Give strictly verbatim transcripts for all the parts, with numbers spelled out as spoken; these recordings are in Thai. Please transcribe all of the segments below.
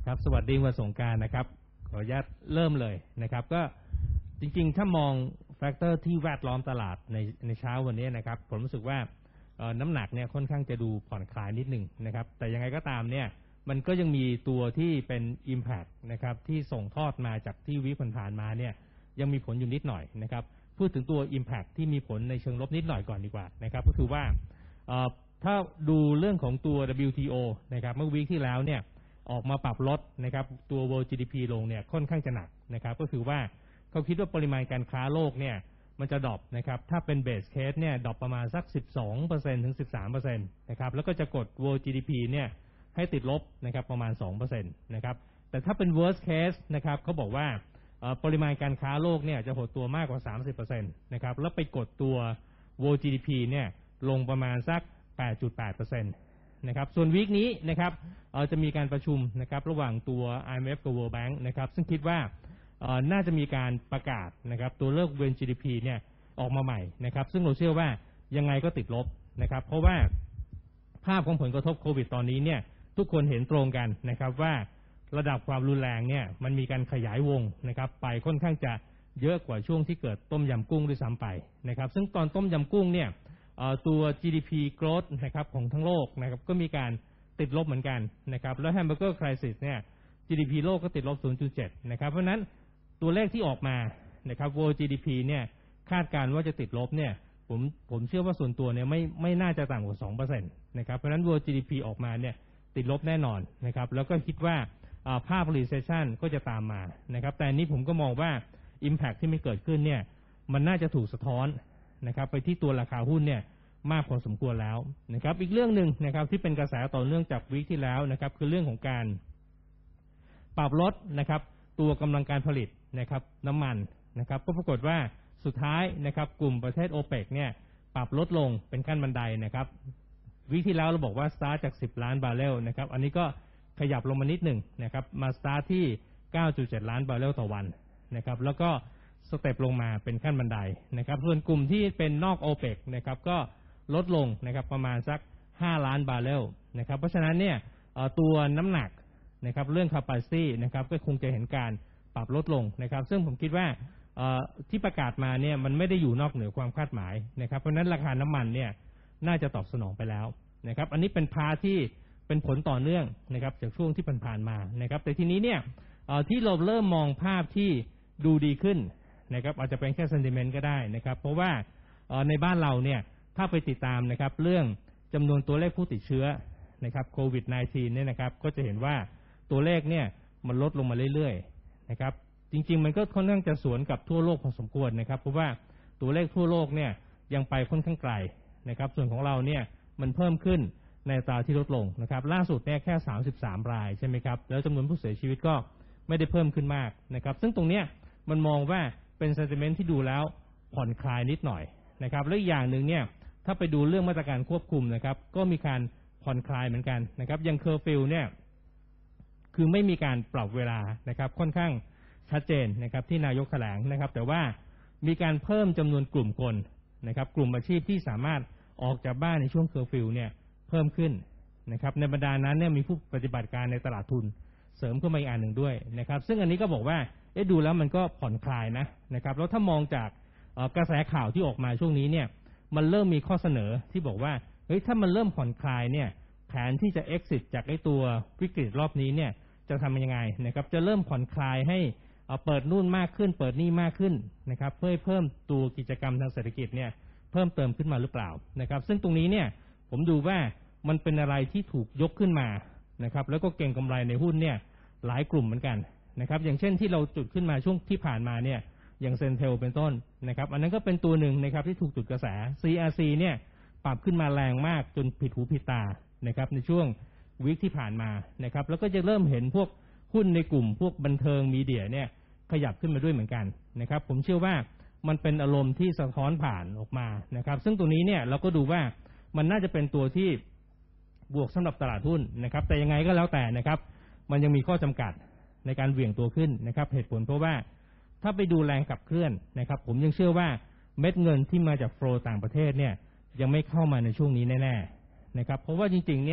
ครับสวัสดีวันสงกรานต์นะครับขออนุญาตเริ่มเลยนะครับก็จริงๆถ้ามองแฟกเตอร์ที่แวดล้อมตลาดในในเช้าวันนี้นะครับผมรู้สึกว่าน้ำหนักเนี่ยค่อนข้างจะดูผ่อนคลายนิดหนึ่งนะครับแต่ยังไงก็ตามเนี่ยมันก็ยังมีตัวที่เป็น Impact นะครับที่ส่งทอดมาจากที่วิผ่านมาเนี่ยยังมีผลอยู่นิดหน่อยนะครับพูดถึงตัว Impact ที่มีผลในเชิงลบนิดหน่อยก่อนดีกว่านะครับก็คือว่าถ้าดูเรื่องของตัว ดับเบิลยู ที โอ นะครับเมื่อวีคที่แล้วเนี่ยออกมาปรับลดนะครับตัว World จี ดี พี ลงเนี่ยค่อนข้างจะหนักนะครับก็คือว่าเขาคิดว่าปริมาณการค้าโลกเนี่ยมันจะดรอปนะครับถ้าเป็นเบสเคสเนี่ยดรอปประมาณสัก สิบสองเปอร์เซ็นต์ ถึง สิบสามเปอร์เซ็นต์ นะครับแล้วก็จะกด World จี ดี พี เนี่ยให้ติดลบนะครับประมาณ สองเปอร์เซ็นต์ นะครับแต่ถ้าเป็น worst case นะครับเขาบอกว่าปริมาณการค้าโลกเนี่ยจะหดตัวมากกว่า สามสิบเปอร์เซ็นต์ นะครับแล้วไปกดตัว World จี ดี พี เนี่ยลงประมาณสัก แปดจุดแปดเปอร์เซ็นต์ นะครับส่วนวีคนี้นะครับจะมีการประชุมนะครับระหว่างตัว ไอ เอ็ม เอฟ กับ World Bank นะครับซึ่งคิดว่าน่าจะมีการประกาศนะครับตัวเลข World จี ดี พี เนี่ยออกมาใหม่นะครับซึ่งเราเชื่อว่ายังไงก็ติดลบนะครับเพราะว่าภาพของผลกระทบโควิดตอนนี้เนี่ยทุกคนเห็นตรงกันนะครับว่าระดับความรุนแรงเนี่ยมันมีการขยายวงนะครับไปค่อนข้างจะเยอะกว่าช่วงที่เกิดต้มยำกุ้งด้วยซ้ำไปนะครับซึ่งตอนต้มยำกุ้งเนี่ยตัว จี ดี พี growth นะครับของทั้งโลกนะครับก็มีการติดลบเหมือนกันนะครับแล้ว Hamburger Crisis เนี่ย จี ดี พี โลกก็ติดลบ ศูนย์จุดเจ็ด นะครับเพราะนั้นตัวเลขที่ออกมานะครับ World จี ดี พี เนี่ยคาดการณ์ว่าจะติดลบเนี่ยผมผมเชื่อว่าส่วนตัวเนี่ยไม่ไม่น่าจะต่ำกว่า สองเปอร์เซ็นต์ นะครับเพราะนั้น World จี ดี พี ออกมาเนี่ยติดลบแน่นอนนะครับแล้วก็คิดว่าภาพ recession ก็จะตามมานะครับแต่อันนี้ผมก็มองว่า impact ที่มันเกิดขึ้นเนี่ยมันน่าจะถูกสะท้อนนะครับไปที่ตัวราคาหุ้นเนี่ยมากพอสมควรแล้วนะครับอีกเรื่องหนึ่งนะครับที่เป็นกระแสต่อเนื่องจากวีคที่แล้วนะครับคือเรื่องของการปรับลดนะครับตัวกำลังการผลิตนะครับน้ำมันนะครับก็ปรากฏว่าสุดท้ายนะครับกลุ่มประเทศ โอเปก เนี่ยปรับลดลงเป็นขั้นบันไดนะครับวีคที่แล้วเราบอกว่าสตาร์ทจากสิบล้านบาร์เรลนะครับอันนี้ก็ขยับลงมานิดหนึ่งนะครับมาสตาร์ทที่ เก้าจุดเจ็ดล้านบาร์เรลต่อวันนะครับแล้วก็สเต็ปลงมาเป็นขั้นบันไดนะครับส่วนกลุ่มที่เป็นนอก โอเปก นะครับก็ลดลงนะครับประมาณสักห้าล้านบาร์เรลนะครับเพราะฉะนั้นเนี่ยตัวน้ำหนักนะครับเรื่อง capacity นะครับก็คงจะเห็นการปรับลดลงนะครับซึ่งผมคิดว่าที่ประกาศมาเนี่ยมันไม่ได้อยู่นอกเหนือความคาดหมายนะครับเพราะฉะนั้นราคาน้ำมันเนี่ยน่าจะตอบสนองไปแล้วนะครับอันนี้เป็นพาที่เป็นผลต่อเนื่องนะครับจากช่วงที่ผ่านมานะครับแต่ทีนี้เนี่ยที่เราเริ่มมองภาพที่ดูดีขึ้นนะครับอาจจะเป็นแค่ sentiment ก็ได้นะครับเพราะว่าในบ้านเราเนี่ยถ้าไปติดตามนะครับเรื่องจำนวนตัวเลขผู้ติดเชื้อนะครับโควิด สิบเก้า เนี่ยนะครับก็จะเห็นว่าตัวเลขเนี่ยมันลดลงมาเรื่อยๆนะครับจริงๆมันก็ค่อนข้างจะสวนกับทั่วโลกพอสมควรนะครับเพราะว่าตัวเลขทั่วโลกเนี่ยยังไปค่อนข้างไกลนะครับส่วนของเราเนี่ยมันเพิ่มขึ้นในอัตราที่ลดลงนะครับล่าสุดเนี่ยแค่สามสิบสามรายใช่ไหมครับแล้วจำนวนผู้เสียชีวิตก็ไม่ได้เพิ่มขึ้นมากนะครับซึ่งตรงเนี้ยมันมองว่าเป็นเซนติเมนต์ที่ดูแล้วผ่อนคลายนิดหน่อยนะครับและอีกอย่างหนึ่งเนี่ยถ้าไปดูเรื่องมาตรการควบคุมนะครับก็มีการผ่อนคลายเหมือนกันนะครับอย่างเคอร์ฟิวเนี่ยคือไม่มีการปรับเวลานะครับค่อนข้างชัดเจนนะครับที่นายกแถลงนะครับแต่ว่ามีการเพิ่มจำนวนกลุ่มคนนะครับกลุ่มอาชีพที่สามารถออกจากบ้านในช่วงเคอร์ฟิวเนี่ยเพิ่มขึ้นนะครับในบรรดานั้นเนี่ยมีผู้ปฏิบัติการในตลาดทุนเสริมขึ้นมาอีกอันหนึ่งด้วยนะครับซึ่งอันนี้ก็บอกว่าเอ๊ะดูแล้วมันก็ผ่อนคลายนะนะครับแล้วถ้ามองจากกระแสข่าวที่ออกมาช่วงนี้เนี่ยมันเริ่มมีข้อเสนอที่บอกว่าเฮ้ยถ้ามันเริ่มผ่อนคลายเนี่ยแผนที่จะ exit จากไอ้ตัววิกฤตรอบนี้เนี่ยจะทำยังไงนะครับจะเริ่มผ่อนคลายให้เปิดนู่นมากขึ้นเปิดนี่มากขึ้นนะครับเพื่อเพิ่มตัวกิจกรรมทางเศรษฐกิจเนี่ยเพิ่มเติมขึ้นมาหรือเปล่านะครับซึ่งตรงนี้เนี่ยผมดูว่ามันเป็นอะไรที่ถูกยกขึ้นมานะครับแล้วก็เก็งกำไรในหุ้นเนี่ยหลายกลุ่มเหมือนกันนะครับอย่างเช่นที่เราจุดขึ้นมาช่วงที่ผ่านมาเนี่ยอย่างเซนเทลเป็นต้นนะครับอันนั้นก็เป็นตัวหนึ่งนะครับที่ถูกจุดกระแส ซี อาร์ ซี เนี่ยปรับขึ้นมาแรงมากจนผิดหูผิดตานะครับในช่วงวีคที่ผ่านมานะครับแล้วก็จะเริ่มเห็นพวกหุ้นในกลุ่มพวกบันเทิงมีเดียเนี่ยขยับขึ้นมาด้วยเหมือนกันนะครับผมเชื่อว่ามันเป็นอารมณ์ที่สะท้อนผ่านออกมานะครับซึ่งตัวนี้เนี่ยเราก็ดูว่ามันน่าจะเป็นตัวที่บวกสำหรับตลาดหุ้นนะครับแต่ยังไงก็แล้วแต่นะครับมันยังมีข้อจำกัดในการเหวี่ยงตัวขึ้นนะครับเหตุผลเพราะว่าถ้าไปดูแรงขับเคลื่อนนะครับผมยังเชื่อว่าเม็ดเงินที่มาจากโฟลว์ต่างประเทศเนี่ยยังไม่เข้ามาในช่วงนี้แน่ๆนะครับเพราะว่าจริงๆเนี่ย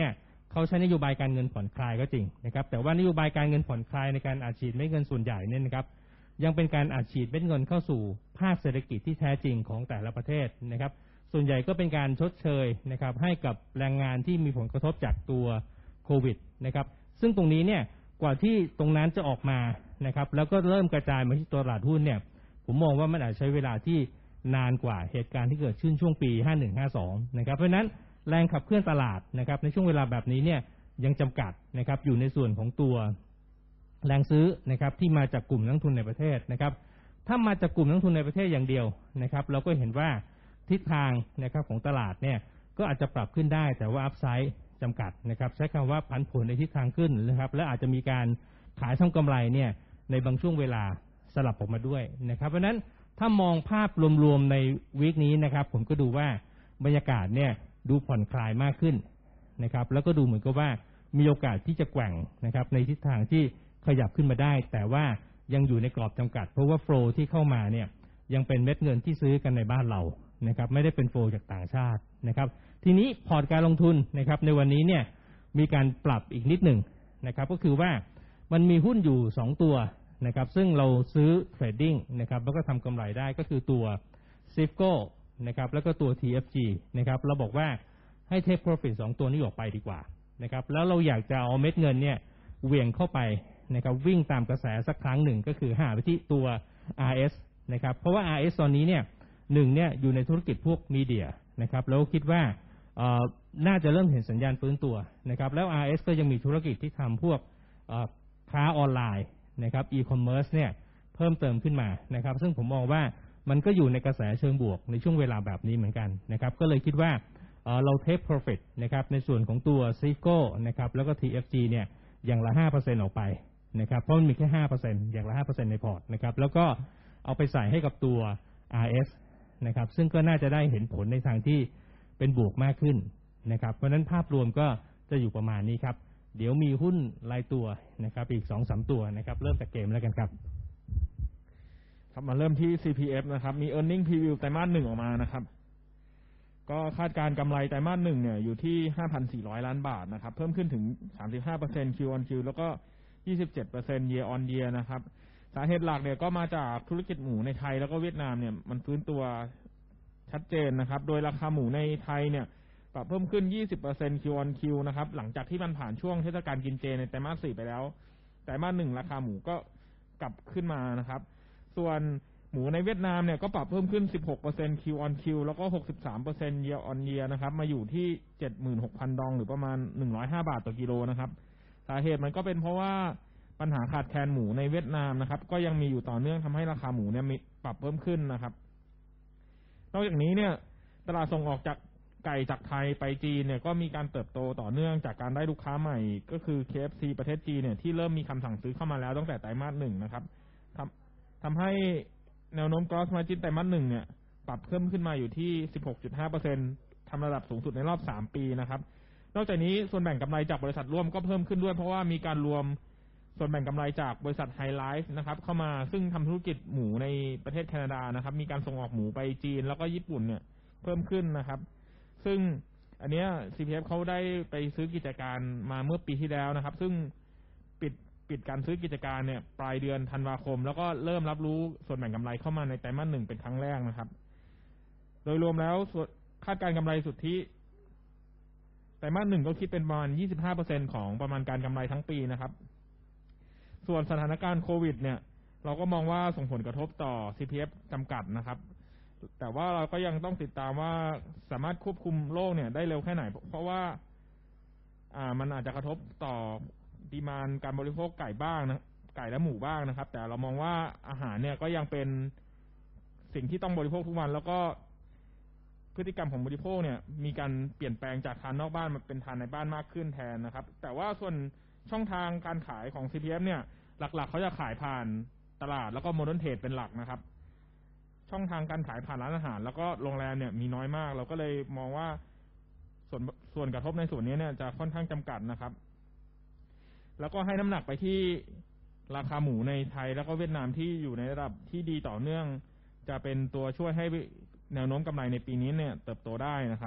เขาใช้นโยบายการเงินผ่อนคลายก็จริงนะครับแต่ว่านโยบายการเงินผ่อนคลายในการอัดฉีดเม็ดเงินส่วนใหญ่เนี่ยนะครับยังเป็นการอัดฉีดเม็ดเงินเข้าสู่ภาคเศรษฐกิจที่แท้จริงของแต่ละประเทศนะครับส่วนใหญ่ก็เป็นการชดเชยนะครับให้กับแรงงานที่มีผลกระทบจากตัวโควิดนะครับซึ่งตรงนี้เนี่ยกว่าที่ตรงนั้นจะออกมานะครับแล้วก็เริ่มกระจายมาที่ตลาดหุ้นเนี่ยผมมองว่ามันอาจใช้เวลาที่นานกว่าเหตุการณ์ที่เกิดขึ้นช่วงปีห้าสิบเอ็ด ห้าสิบสองนะครับเพราะฉะนั้นแรงขับเคลื่อนตลาดนะครับในช่วงเวลาแบบนี้เนี่ยยังจำกัดนะครับอยู่ในส่วนของตัวแรงซื้อนะครับที่มาจากกลุ่มนักลงทุนในประเทศนะครับถ้ามาจากกลุ่มนักลงทุนในประเทศอย่างเดียวนะครับเราก็เห็นว่าทิศทางนะครับของตลาดเนี่ยก็อาจจะปรับขึ้นได้แต่ว่าอัพไซด์จำกัดนะครับใช้คำว่าผันผวนในทิศทางขึ้นนะครับและอาจจะมีการขายทำกำไรเนี่ยในบางช่วงเวลาสลับออกมาด้วยนะครับเพราะฉะนั้นถ้ามองภาพรวมๆในวีคนี้นะครับผมก็ดูว่าบรรยากาศเนี่ยดูผ่อนคลายมากขึ้นนะครับแล้วก็ดูเหมือนกับว่ามีโอกาสที่จะแกว่งนะครับในทิศทางที่ขยับขึ้นมาได้แต่ว่ายังอยู่ในกรอบจำกัดเพราะว่าโฟลว์ที่เข้ามาเนี่ยยังเป็นเม็ดเงินที่ซื้อกันในบ้านเรานะครับไม่ได้เป็นโฟลว์จากต่างชาตินะครับทีนี้พอร์ตการลงทุนนะครับในวันนี้เนี่ยมีการปรับอีกนิดหนึ่งนะครับก็คือว่ามันมีหุ้นอยู่สองตัวนะครับซึ่งเราซื้อเทรดดิ้งนะครับแล้วก็ทำกำไรได้ก็คือตัว Sifco นะครับแล้วก็ตัว ที เอฟ จี นะครับเราบอกว่าให้ take profit สองตัวนี้ออกไปดีกว่านะครับแล้วเราอยากจะเอาเม็ดเงินเนี่ยเหวี่ยงเข้าไปนะครับวิ่งตามกระแสสักครั้งหนึ่งก็คือหาไปที่ตัว อาร์ เอส นะครับเพราะว่า อาร์ เอส ตอนนี้เนี่ยหนึ่งเนี่ยอยู่ในธุรกิจพวกมีเดียนะครับแล้วคิดว่าน่าจะเริ่มเห็นสัญญาณฟื้นตัวนะครับแล้ว อาร์ เอส ก็ยังมีธุรกิจที่ทำพวกค้าออนไลน์นะครับอีคอมเมิร์ซเนี่ยเพิ่มเติมขึ้นมานะครับซึ่งผมมองว่ามันก็อยู่ในกระแสเชิงบวกในช่วงเวลาแบบนี้เหมือนกันนะครับก็เลยคิดว่าเราเทค profit นะครับในส่วนของตัว Cisco นะครับแล้วก็ ที เอฟ จี เนี่ยอย่างละ ห้าเปอร์เซ็นต์ ออกไปนะครับเพราะมันมีแค่ ห้าเปอร์เซ็นต์ อย่างละ ห้าเปอร์เซ็นต์ ในพอร์ตนะครับแล้วก็เอาไปใส่ให้กับตัว อาร์ เอส นะครับซึ่งก็น่าจะได้เห็นผลในทางที่เป็นบวกมากขึ้นนะครับเพราะฉะนั้นภาพรวมก็จะอยู่ประมาณนี้ครับเดี๋ยวมีหุ้นรายตัวนะครับอีก สองสาม ตัวนะครับเริ่มจากเกมแล้วกันครับครับมาเริ่มที่ ซี พี เอฟ นะครับมี earning preview ไตรมาสหนึ่งออกมานะครับก็คาดการกำไรไตรมาสหนึ่งเนี่ยอยู่ที่ ห้าพันสี่ร้อย ล้านบาทนะครับเพิ่มขึ้นถึง สามสิบห้าเปอร์เซ็นต์ Q on Q แล้วก็ ยี่สิบเจ็ดเปอร์เซ็นต์ year on year นะครับสาเหตุหลักเนี่ยก็มาจากธุรกิจหมูในไทยแล้วก็เวียดนามเนี่ยมันฟื้นตัวชัดเจนนะครับโดยราคาหมูในไทยเนี่ยปรับเพิ่มขึ้น ยี่สิบเปอร์เซ็นต์ Q on Q นะครับหลังจากที่มันผ่านช่วงเทศกาลกินเจในไตรมาสสี่ไปแล้วไตรมาสหนึ่งราคาหมูก็กลับขึ้นมานะครับส่วนหมูในเวียดนามเนี่ยก็ปรับเพิ่มขึ้น สิบหกเปอร์เซ็นต์ Q on Q แล้วก็ หกสิบสามเปอร์เซ็นต์ year on year นะครับมาอยู่ที่ เจ็ดหมื่นหกพัน ดองหรือประมาณหนึ่งร้อยห้าบาทต่อกิโลนะครับสาเหตุมันก็เป็นเพราะว่าปัญหาขาดแคลนหมูในเวียดนามนะครับก็ยังมีอยู่ต่อเนื่องทำให้ราคาหมูเนี่ยมีปรับเพิ่มขึ้นนะครับนอกจากนี้เนี่ยตลาดส่งออกจากไก่จากไทยไปจีนเนี่ยก็มีการเติบโตต่อเนื่องจากการได้ลูกค้าใหม่ก็คือ เค เอฟ ซี ประเทศจีนเนี่ยที่เริ่มมีคำสั่งซื้อเข้ามาแล้วตั้งแต่ไตรมาสหนึ่งนะครับทำทำให้แนวโน้ม gross margin ไตรมาสหนึ่งเนี่ยปรับเพิ่มขึ้นมาอยู่ที่ สิบหกจุดห้าเปอร์เซ็นต์ ทำระดับสูงสุดในรอบสามปีนะครับนอกจากนี้ส่วนแบ่งกำไรจากบริษัทร่วมก็เพิ่มขึ้นด้วยเพราะว่ามีการรวมส่วนแบ่งกำไรจากบริษัทไฮไลฟ์นะครับเข้ามาซึ่งทำธุรกิจหมูในประเทศแคนาดานะครับมีการส่งออกหมูไปจีนแล้วก็ญี่ปุ่นเนี่ยเพิ่มขึ้นนะครับซึ่งอันเนี้ย ซี พี เอฟ เขาได้ไปซื้อกิจการมาเมื่อปีที่แล้วนะครับซึ่งปิดปิดการซื้อกิจการเนี่ยปลายเดือนธันวาคมแล้วก็เริ่มรับรู้ส่วนแบ่งกำไรเข้ามาในไตรมาสหนึ่งเป็นครั้งแรกนะครับโดยรวมแล้วคาดการกำไรสุทธิไตรมาสหนึ่งก็คิดเป็นประมาณ ยี่สิบห้าเปอร์เซ็นต์ ของประมาณการกำไรทั้งปีนะครับส่วนสถานการณ์โควิดเนี่ยเราก็มองว่าส่งผลกระทบต่อ ซี พี เอฟ จำกัดนะครับแต่ว่าเราก็ยังต้องติดตามว่าสามารถควบคุมโรคเนี่ยได้เร็วแค่ไหนเพราะว่าอ่ามันอาจจะกระทบต่อดีมานด์การบริโภคไก่บ้างนะไก่และหมูบ้างนะครับแต่เรามองว่าอาหารเนี่ยก็ยังเป็นสิ่งที่ต้องบริโภคทุกวันแล้วก็พฤติกรรมของบริโภคเนี่ยมีการเปลี่ยนแปลงจากทานนอกบ้านมาเป็นทานในบ้านมากขึ้นแทนนะครับแต่ว่าส่วนช่องทางการขายของ ซี พี เอฟ เนี่ยหลักๆเขาจะขายผ่านตลาดแล้วก็โมเดิร์นเทรดเป็นหลักนะครับช่องทางการขายผ่านร้านอาหารแล้วก็โรงแรมเนี่ยมีน้อยมากเราก็เลยมองว่าส่วนส่วนกระทบในส่วนนี้เนี่ยจะค่อนข้างจำกัดนะครับแล้วก็ให้น้ำหนักไปที่ราคาหมูในไทยแล้วก็เวียดนามที่อยู่ในระดับที่ดีต่อเนื่องจะเป็นตัวช่วยให้แนวโน้มกำไรในปีนี้เนี่ยเติบโตได้นะครับ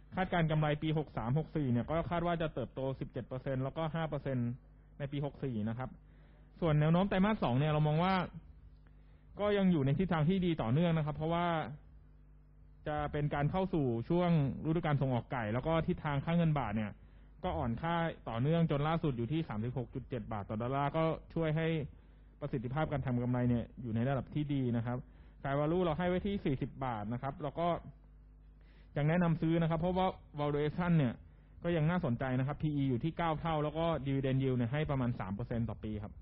คาดการกำไรปีหกสาม หกสี่เนี่ยก็คาดว่าจะเติบโต สิบเจ็ดเปอร์เซ็นต์ แล้วก็ ห้าเปอร์เซ็นต์ ในปีหกสี่นะครับส่วนแนวโน้มไตรมาสสองเนี่ยเรามองว่าก็ยังอยู่ในทิศทางที่ดีต่อเนื่องนะครับเพราะว่าจะเป็นการเข้าสู่ช่วงฤดูกาลส่งออกไก่แล้วก็ทิศทางค่าเงินบาทเนี่ยก็อ่อนค่าต่อเนื่องจนล่าสุดอยู่ที่ สามสิบหกจุดเจ็ด บาทต่อดอลลาร์ก็ช่วยให้ประสิทธิภาพการทำกำไรเนี่ยอยู่ในระดับที่ดีนะครับขาย value เราให้ไว้ที่สี่สิบบาทนะครับแล้วก็ยังแนะนำซื้อนะครับเพราะว่า valuation เนี่ยก็ยังน่าสนใจนะครับ พี อี อยู่ที่เก้าเท่าแล้วก็ dividend yield เนี่ยให้ประมาณ สามเปอร์เซ็นต์ ต่อปีครับ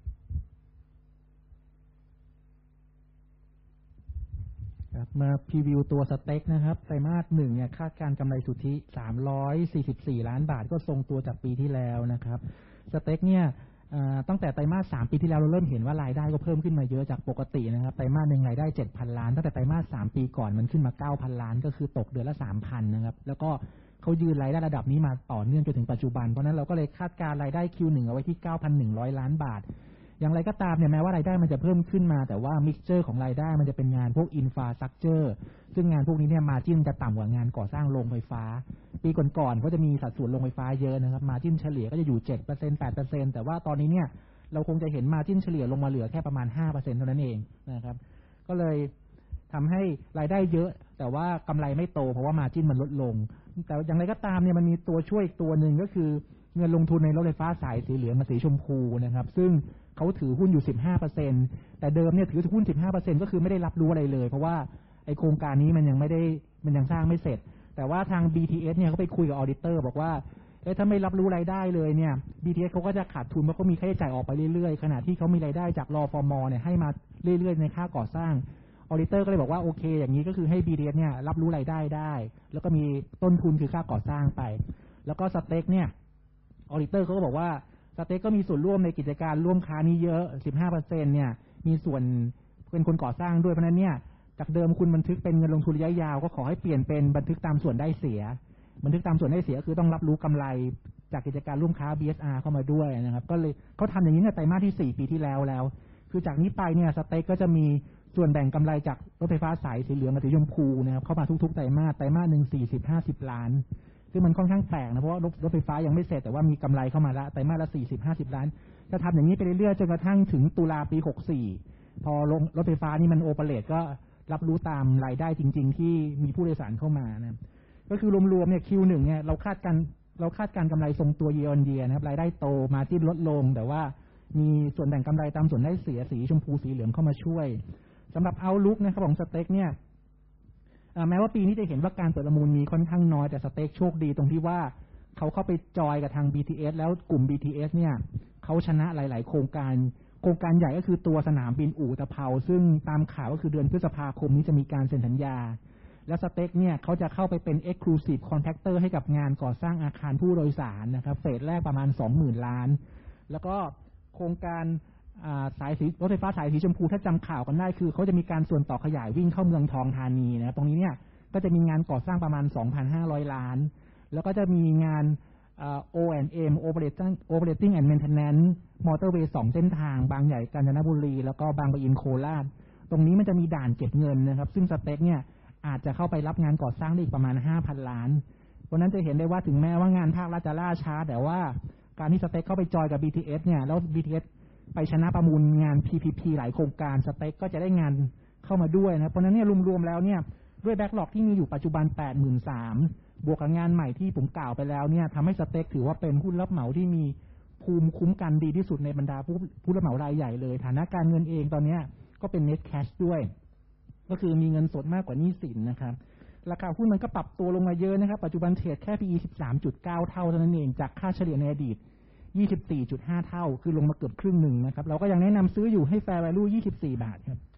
มาพรีวิวตัวสเต็กนะครับไตรมาสหนึ่งเนี่ยคาดการกำไรสุทธิสามร้อยสี่สิบสี่ล้านบาทก็ทรงตัวจากปีที่แล้วนะครับสเต็กเนี่ยตั้งแต่ไตรมาสสามปีที่แล้วเราเริ่มเห็นว่ารายได้ก็เพิ่มขึ้นมาเยอะจากปกตินะครับไตรมาสหนึ่งรายได้ เจ็ดพัน ล้านตั้งแต่ไตรมาสสามปีก่อนมันขึ้นมา เก้าพัน ล้านก็คือตกเดือนละ สามพัน นะครับแล้วก็เขายืนรายได้ระดับนี้มาต่อเนื่องจนถึงปัจจุบันเพราะนั้นเราก็เลยคาดการรายได้ คิว หนึ่ง เอาไว้ที่ เก้าพันหนึ่งร้อย ล้านบาทอย่างไรก็ตามเนี่ยแม้ว่ารายได้มันจะเพิ่มขึ้นมาแต่ว่ามิกซ์เจอร์ของรายได้มันจะเป็นงานพวกอินฟราสตรัคเจอร์ซึ่งงานพวกนี้เนี่ยมาร์จิ้นจะต่ำกว่างานก่อสร้างโรงไฟฟ้าปีก่อนๆก็จะมีสัดส่วนโรงไฟฟ้าเยอะนะครับมาร์จิ้นเฉลี่ยก็จะอยู่ เจ็ดเปอร์เซ็นต์ แปดเปอร์เซ็นต์ แต่ว่าตอนนี้เนี่ยเราคงจะเห็นมาร์จิ้นเฉลี่ยลงมาเหลือแค่ประมาณ ห้าเปอร์เซ็นต์ เท่านั้นเองนะครับก็เลยทำให้รายได้เยอะแต่ว่ากำไรไม่โตเพราะว่ามาร์จิ้นมันลดลงแต่อย่างไรก็ตามเนี่ยมันมีตัวช่วยอีกตัวหนึ่งก็คือเงินลงทุนในรถไฟฟ้าสายสีเหลืองกับสีชมพูนะครับซึ่งเขาถือหุ้นอยู่ สิบห้าเปอร์เซ็นต์ แต่เดิมเนี่ยถือหุ้น สิบห้าเปอร์เซ็นต์ ก็คือไม่ได้รับรู้อะไรเลยเพราะว่าไอโครงการนี้มันยังไม่ได้มันยังสร้างไม่เสร็จแต่ว่าทาง บี ที เอส เนี่ยเขาไปคุยกับออดิเตอร์บอกว่าเอ๊ะถ้าไม่รับรู้รายได้เลยเนี่ย บี ที เอส เขาก็จะขาดทุนเพราะเขามีค่าใช้จ่ายออกไปเรื่อยๆขณะที่เขามีรายได้จากรอ ฟอร์ ม เนี่ยให้มาเรื่อยๆในค่าก่อสร้างออดิเตอร์ก็เลยบอกว่าโอเคอย่างนี้ก็คือให้ บี ที เอส เนี่ยรับรู้รายได้ได้แล้วก็มีต้นทุนคือค่าก่อสร้างไปแล้วก็สเต็กเนี่ยออดิเตอร์เขาก็บอกว่าสเต็กก็มีส่วนร่วมในกิจการร่วมค้านี้เยอะ สิบห้าเปอร์เซ็นต์ เนี่ยมีส่วนเป็นคนก่อสร้างด้วยเพราะนั้นเนี่ยจากเดิมคุณบันทึกเป็นเงินลงทุนระยะยาวก็ขอให้เปลี่ยนเป็นบันทึกตามส่วนได้เสียบันทึกตามส่วนได้เสียคือต้องรับรู้กำไรจากกิจการร่วมค้า บี เอส อาร์ เข้ามาด้วยนะครับก็เลยเขาทำอย่างนี้ในไตรมาสที่สี่ปีที่แล้วแล้วคือจากนี้ไปเนี่ยสเต็กก็จะมีส่วนแบ่งกำไรจากรถไฟฟ้าสายสีเหลืองกับสีชมพูนะครับเข้ามาทุกๆไตรมาสไตรมาสหนึ่ง สี่สิบ ห้าสิบ ล้านซึ่งมันค่อนข้างแปลกนะเพราะว่ารถไฟฟ้ายังไม่เสร็จแต่ว่ามีกำไรเข้ามาละไตรมาสละ สี่สิบ ห้าสิบ ล้านจะทำอย่างนี้ไปเรื่อยๆจนกระทั่งถึงตุลาปีหกสี่พอลงรถไฟฟ้านี่มันโอเปเรตก็รับรู้ตามรายได้จริงๆที่มีผู้โดยสารเข้ามานะก็คือรวมๆเนี่ย คิว หนึ่ง เนี่ยเราคาดการเราคาดการกำไรทรงตัว year on year นะครับรายได้โตมาจิ้นลดลงแต่ว่ามีส่วนแบ่งกำไรตามส่วนได้เสียสีชมพูสีเหลืองเข้ามาช่วยสำหรับเอาลุกนะครับของสเต็กเนี่ยแม้ว่าปีนี้จะเห็นว่าการเปิดประมูลมีค่อนข้างน้อยแต่สเต็กโชคดีตรงที่ว่าเขาเข้าไปจอยกับทาง บี ที เอส แล้วกลุ่ม บี ที เอส เนี่ยเขาชนะหลายๆโครงการโครงการใหญ่ก็คือตัวสนามบินอู่ตะเภาซึ่งตามข่าวก็คือเดือนพฤษภาคมนี้จะมีการเซ็นสัญญาและสเต็กเนี่ยเขาจะเข้าไปเป็น Exclusive Contractor ให้กับงานก่อสร้างอาคารผู้โดยสารนะครับเฟสแรกประมาณ สองหมื่น ล้านแล้วก็โครงการสายสีรถไฟฟ้าสายสีชมพูถ้าจำข่าวกันได้คือเขาจะมีการส่วนต่อขยายวิ่งเข้าเมืองทองธานีนะตรงนี้เนี่ยก็จะมีงานก่อสร้างประมาณ สองพันห้าร้อย ล้านแล้วก็จะมีงาน โอ แอนด์ เอ็ม Operating Operating and Maintenance มอเตอร์เวย์สองเส้นทางบางใหญ่กาญจนบุรีแล้วก็บางปะอินโคราชตรงนี้มันจะมีด่านเก็บเงินนะครับซึ่งสเต็กเนี่ยอาจจะเข้าไปรับงานก่อสร้างได้อีกประมาณ ห้าพัน ล้านเพราะนั้นจะเห็นได้ว่าถึงแม้ว่างานภาครัฐจะล่าช้าแต่ว่าการที่สเต็กเข้าไปจอยกับ บี ที เอส เนี่ยแล้ว บี ที เอส ไปชนะประมูลงาน พี พี พี หลายโครงการสเต็กก็จะได้งานเข้ามาด้วยนะเพราะนั้นเนี่ยรวมๆแล้วเนี่ยด้วยแบ็คล็อกที่มีอยู่ปัจจุบัน แปดหมื่นสามพัน บวกกับงานใหม่ที่ผมกล่าวไปแล้วเนี่ยทำให้สเต็กถือว่าเป็นผู้รับเหมาที่มีภูมิคุ้มกันดีที่สุดในบรรดาผู้ผู้รับเหมารายใหญ่เลยฐานะการเงินเองตอนนี้ก็เป็น net cash ด้วยก็คือมีเงินสดมากกว่าหนี้สินนะครับราคาหุ้นมันก็ปรับตัวลงมาเยอะนะครับปัจจุบันเทรดแค่ พี อี สิบสามจุดเก้า เท่าเท่านั้นเองจากค่าเฉลี่ยในอดีต ยี่สิบสี่จุดห้า เท่าคือลงมาเกือบครึ่งหนึ่งนะครับเราก็ยังแนะนำซื้ออยู่ให้ fair value ยี่สิบสี่บาทครับ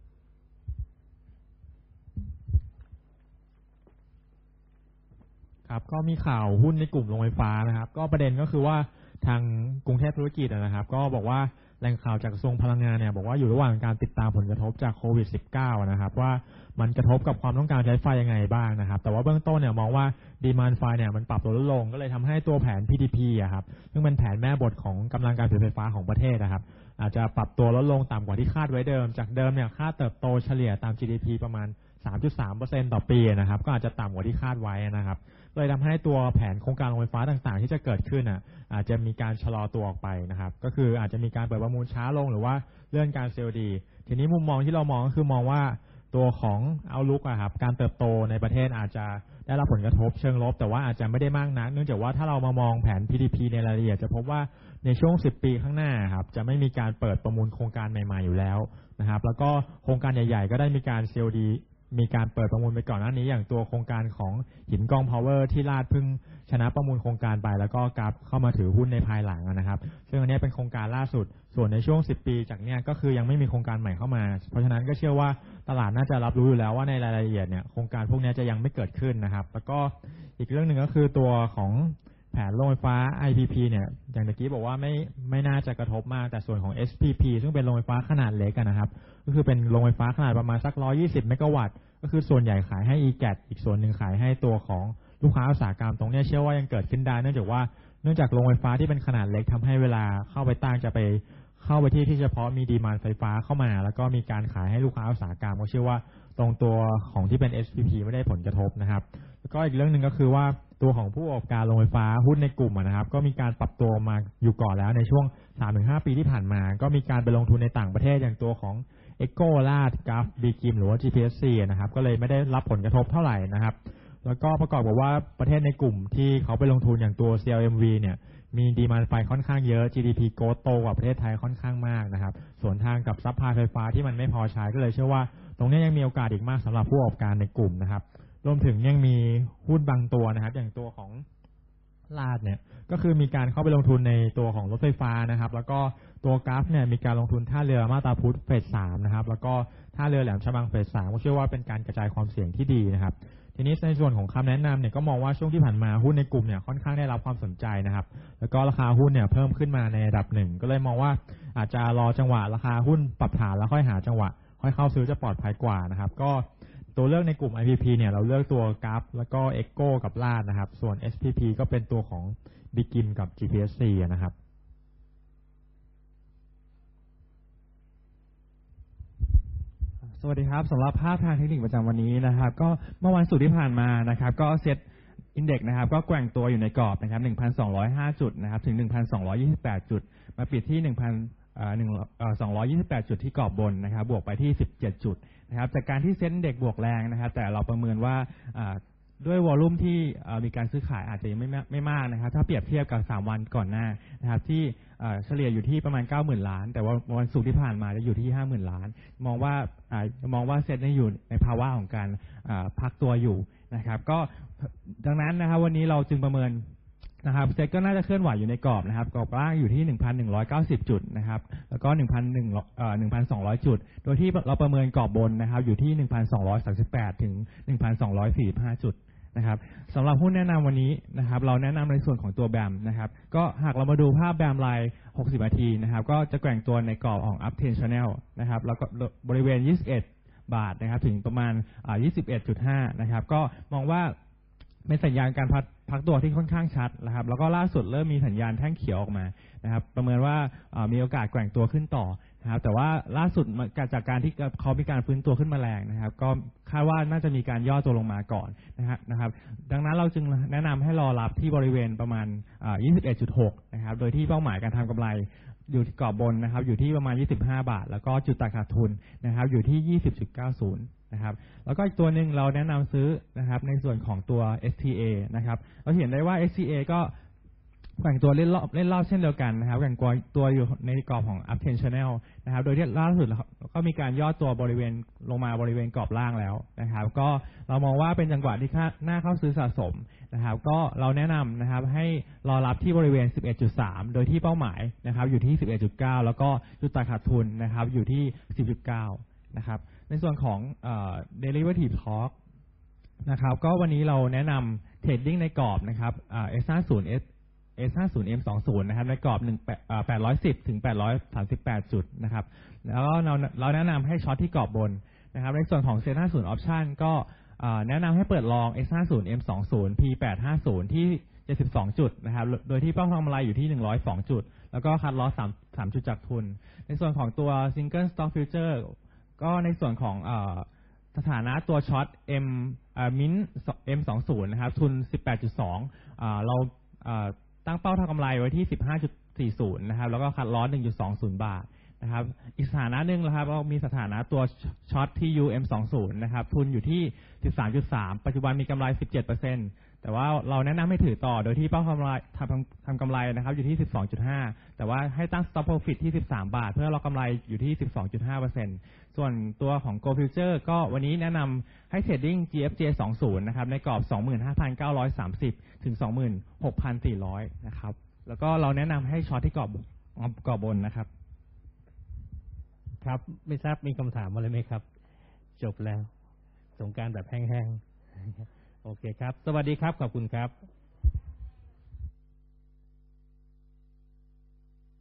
ครับก็มีข่าวหุ้นในกลุ่มโรงไฟฟ้านะครับก็ประเด็นก็คือว่าทางกรุงเทพธุรกิจนะครับก็บอกว่าแหล่งข่าวจากกระทรวงพลังงานเนี่ยบอกว่าอยู่ระหว่างการติดตามผลกระทบจากโควิด สิบเก้า นะครับว่ามันกระทบกับความต้องการใช้ไฟยังไงบ้างนะครับแต่ว่าเบื้องต้นเนี่ยมองว่าดีมานด์ไฟเนี่ยมันปรับตัวลดลงก็เลยทำให้ตัวแผน พี ที พี อ่ะครับซึ่งเป็นแผนแม่บทของกำลังการผลิตไฟฟ้าของประเทศนะครับอาจจะปรับตัวลดลงต่ำกว่าที่คาดไว้เดิมจากเดิมเนี่ยคาดเติบโตเฉลี่ยตาม จี ดี พี ประมาณ สามจุดสามเปอร์เซ็นต์ ต่อปีนะครับก็อาจจะต่ำกว่าที่คาดไว้นะครับเลยทำให้ตัวแผนโครงการโรงไฟฟ้าต่างๆที่จะเกิดขึ้นอ่ะอาจจะมีการชะลอตัวออกไปนะครับก็คืออาจจะมีการเปิดประมูลช้าลงหรือว่าเลื่อนการ ซี โอ ดี ทีนี้มุมมองที่เรามองก็คือมองว่าตัวของเอาลุกอะครับการเติบโตในประเทศอาจจะได้รับผลกระทบเชิงลบแต่ว่าอาจจะไม่ได้มากนักเนื่องจากว่าถ้าเรามามองแผน พี ดี พี ในรายละเอียดจะพบว่าในช่วงสิบปีข้างหน้าครับจะไม่มีการเปิดประมูลโครงการใหม่ๆอยู่แล้วนะครับแล้วก็โครงการใหญ่ๆก็ได้มีการ ซี โอ ดี มีการเปิดประมูลไปก่อนหน้านี้อย่างตัวโครงการของหินกองพาวเวอร์ที่ลาดเพิ่งชนะประมูลโครงการไปแล้วก็กลับเข้ามาถือหุ้นในภายหลังนะครับซึ่งอันนี้เป็นโครงการล่าสุดส่วนในช่วงสิบปีจากเนี้ยก็คือยังไม่มีโครงการใหม่เข้ามาเพราะฉะนั้นก็เชื่อว่าตลาดน่าจะรับรู้อยู่แล้วว่าในรายละเอียดเนี่ยโครงการพวกนี้จะยังไม่เกิดขึ้นนะครับแล้วก็อีกเรื่องหนึ่งก็คือตัวของแผนโรงไฟฟ้า ไอ พี พี เนี่ยอย่างเมื่อกี้บอกว่าไม่ไม่น่าจะกระทบมากแต่ส่วนของ เอส พี พี ซึ่งเป็นโรงไฟฟ้าขนาดเล็กนะครับก็คือเป็นโรงไฟฟ้าขนาดประมาณสักหนึ่งร้อยยี่สิบเมกะวัตต์ก็คือส่วนใหญ่ขายให้ อี แกท อีกส่วนหนึ่งขายให้ตัวของลูกค้าอุตสาหกรรมตรงนี้เชื่อว่ายังเกิดขึ้นได้เนื่องจากว่าเนื่องจากโรงไฟฟ้าที่เป็นขนาดเล็กทำให้เวลาเข้าไปตั้งจะไปเข้าไปที่ที่เฉพาะมีดีมานด์ไฟฟ้าเข้ามาแล้วก็มีการขายให้ลูกค้าอุตสาหกรรมก็เชื่อว่าตรงตัวของที่เป็น เอส พี พี ไม่ได้ผลกระทบนะครับแล้วก็อีกเรื่องหนึ่งก็คือว่าตัวของผู้ประกอบการโรงไฟฟ้าหุ้นในกลุ่มนะครับก็มีการปรับตัวมาอยู่ก่อนแล้วในช่วง สามถึงห้า ปีที่ผ่านมาก็มีการไปลงทุนในต่างประเทศอย่างตัวของเอ็กโก ลาด กัฟ บีกิมหรือว่า จี พี เอส ซี นะครับก็เลยไม่ได้รับผลกระทบเท่าไหร่นะครับแล้วก็ประกอบกับว่าประเทศในกลุ่มที่เขาไปลงทุนอย่างตัว ซี แอล เอ็ม วี เนี่ยมีดีมานด์ไฟค่อนข้างเยอะ จี ดี พี โกรทโตกว่าประเทศไทยค่อนข้างมากนะครับส่วนทางกับซัพพลายไฟฟ้าที่มันไม่พอใช้ก็เลยเชื่อว่าตรงนี้ยังมีโอกาสอีกมากสำหรับผู้ประกอบการในกลุ่มนะครับรวมถึงยังมีหุ้นบางตัวนะครับอย่างตัวของลาดเนี่ยก็คือมีการเข้าไปลงทุนในตัวของรถไฟฟ้านะครับแล้วก็ตัวกราฟเนี่ยมีการลงทุนท่าเรือมาตาพุธเฟสสามนะครับแล้วก็ท่าเรือแหลมฉบังเฟสสามก็เชื่อว่าเป็นการกระจายความเสี่ยงที่ดีนะครับทีนี้ในส่วนของคำแนะนำเนี่ยก็มองว่าช่วงที่ผ่านมาหุ้นในกลุ่มเนี่ยค่อนข้างได้รับความสนใจนะครับแล้วก็ราคาหุ้นเนี่ยเพิ่มขึ้นมาในระดับหนึ่งก็เลยมองว่าอาจจะรอจังหวะราคาหุ้นปรับฐานแล้วค่อยหาจังหวะค่อยเข้าซื้อจะปลอดภัยกว่านะครับก็ตัวเลือกในกลุ่ม ไอ พี พี เนี่ยเราเลือกตัวกราฟแล้วก็เอ็กโกกับลาดนะครับส่วน เอส พี พี ก็เป็นตัวของบิกิมกับ จี พี เอส ซี นะครับสวัสดีครับสำหรับภาพทางเทคนิคประจำวันนี้นะครับก็เมื่อวันศุกร์ที่ผ่านมานะครับก็เซ็ตอินเด็กซ์นะครับก็แกว่งตัวอยู่ในกรอบนะครับ หนึ่งพันสองร้อยห้า จุดนะครับถึง หนึ่งพันสองร้อยยี่สิบแปด จุดมาปิดที่ หนึ่งพันสองร้อยยี่สิบแปด จุดที่กรอบบนนะครับบวกไปที่สิบเจ็ดจุดนะครับจากการที่เซ็ตอินเด็กซ์บวกแรงนะครับแต่เราประเมินว่าด้วยวอลลุ่มที่มีการซื้อขายอาจจะยังไม่ไม่มากนะครับถ้าเปรียบเทียบกับสามวันก่อนหน้านะครับที่เฉลี่ยอยู่ที่ประมาณ เก้าหมื่น ล้านแต่ว่าวันศุกร์ที่ผ่านมาจะอยู่ที่ ห้าหมื่น ล้านมองว่ามองว่าเซ็ตได้อยู่ในภาวะของการพักตัวอยู่นะครับก็ดังนั้นนะครับวันนี้เราจึงประเมินนะครับเซ็ตก็น่าจะเคลื่อนไหวอยู่ในกรอบนะครับกรอบล่างอยู่ที่ หนึ่งพันหนึ่งร้อยเก้าสิบ จุดนะครับแล้วก็ หนึ่งพันหนึ่งร้อย จุดโดยที่เราประเมินกรอบบนนะครับอยู่ที่ หนึ่งพันสองร้อยสามสิบแปด ถึง หนึ่งพันสองร้อยสี่สิบห้า จุดนะครับสำหรับหุ้นแนะนำวันนี้นะครับเราแนะนำในส่วนของตัวแบมนะครับก็หากเรามาดูภาพแบมไลน์หกสิบนาทีนะครับก็จะแกว่งตัวในกรอบของ Uptrend Channel นะครับแล้วก็บริเวณยี่สิบเอ็ดบาทนะครับถึงประมาณอ่า ยี่สิบเอ็ดจุดห้า นะครับก็มองว่าเป็นสัญญาณการพักพักตัวที่ค่อนข้างชัดนะครับแล้วก็ล่าสุดเริ่มมีสัญญาณแท่งเขียวออกมานะครับประเมินว่ามีโอกาสแกว่งตัวขึ้นต่อนะครับแต่ว่าล่าสุดจากการที่เขามีการฟื้นตัวขึ้นมาแรงนะครับก็คาดว่าน่าจะมีการย่อตัวลงมาก่อนนะครับนะครับดังนั้นเราจึงแนะนำให้รอรับที่บริเวณประมาณ ยี่สิบเอ็ดจุดหก นะครับโดยที่เป้าหมายการทำกำไรอยู่ที่กรอบบนนะครับอยู่ที่ประมาณยี่สิบห้าบาทแล้วก็จุดตัดขาดทุนนะครับอยู่ที่ ยี่สิบจุดเก้าศูนย์ นะครับแล้วก็อีกตัวหนึ่งเราแนะนำซื้อนะครับในส่วนของตัว เอส ที เอ นะครับเราเห็นได้ว่า เอส ที เอ ก็แกว่งตัวเล่นรอบเล่นรอบเช่นเดียวกันนะครับแกว่งตัวอยู่ในกรอบของ Uptrend Channel นะครับโดยที่ล่าสุดก็มีการย่อตัวบริเวณลงมาบริเวณกรอบล่างแล้วนะครับก็เรามองว่าเป็นจังหวะที่น่าเข้าซื้อสะสมนะครับก็เราแนะนำนะครับให้รอรับที่บริเวณ สิบเอ็ดจุดสาม โดยที่เป้าหมายนะครับอยู่ที่ สิบเอ็ดจุดเก้า แล้วก็จุดตัดขาดทุนนะครับอยู่ที่ สิบจุดเก้า นะครับในส่วนของเอ่อ Derivative Talk นะครับก็วันนี้เราแนะนำเทรดดิ้งในกรอบนะครับเอส ห้าสิบ เอส เอส ห้าสิบ เอ็ม ยี่สิบ นะครับในกรอบแปดร้อยสิบถึงแปดร้อยสามสิบแปดจุดนะครับแล้วก็เราเราแนะนำให้ช็อตที่กรอบบนนะครับในส่วนของเซ็นห้าสิบ Option ก็แนะนำให้เปิดลอง เอส ห้าสิบ เอ็ม ยี่สิบ พี แปดร้อยห้าสิบ ที่เจ็ดสิบสองจุดนะครับโดยที่เป้าทำกำไรอยู่ที่หนึ่งร้อยสองจุดแล้วก็คัทลอสสามจุดจากทุนในส่วนของตัว Single Stock Future ก็ในส่วนของสถานะตัวช็อต M เอ่อ Mint เอ็ม สองสิบ นะครับทุน สิบแปดจุดสอง อ่าเราอ่าตั้งเป้าทำกำไรไว้ที่ สิบห้าจุดสี่ศูนย์ นะครับแล้วก็คัดลอส หนึ่งจุดสองศูนย์ บาทนะครับอีกสถานะหนึ่งนะครับเรามีสถานะตัวช็อต ที ยู เอ็ม สองสิบ นะครับทุนอยู่ที่ สิบสามจุดสาม ปัจจุบันมีกำไร สิบเจ็ดเปอร์เซ็นต์ แต่ว่าเราแนะนำให้ถือต่อโดยที่เป้ากำไรทำทำกำไรนะครับอยู่ที่ สิบสองจุดห้า แต่ว่าให้ตั้ง stop profit ที่ สิบสาม บาทเพื่อเรากำไรอยู่ที่ สิบสองจุดห้าเปอร์เซ็นต์ ส่วนตัวของ Go Future ก็วันนี้แนะนำให้เทรดดิ้ง จี เอฟ เจ สองสิบ นะครับในกรอบ สองหมื่นห้าพันเก้าร้อยสามสิบ ถึง สองหมื่นหกพันสี่ร้อย นะครับแล้วก็เราแนะนำให้ช็อตที่กรอบกรอบบนนะครับครับไม่ทราบมีคำถามอะไรไหมครับจบแล้วสงกรานต์แบบแห้งๆโอเคครับสวัสดีครับขอบคุณครับ